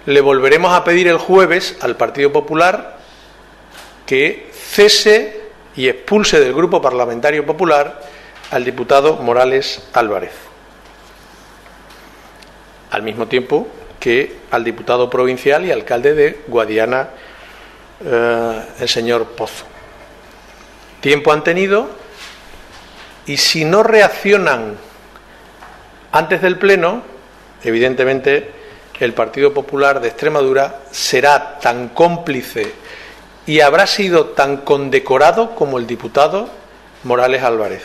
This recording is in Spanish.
le volveremos a pedir el jueves al Partido Popular que cese y expulse del Grupo Parlamentario Popular al diputado Morales Álvarez, al mismo tiempo que al diputado provincial y alcalde de Guadiana, el señor Pozo. Tiempo han tenido, y si no reaccionan antes del Pleno, evidentemente el Partido Popular de Extremadura será tan cómplice y habrá sido tan condecorado como el diputado Morales Álvarez.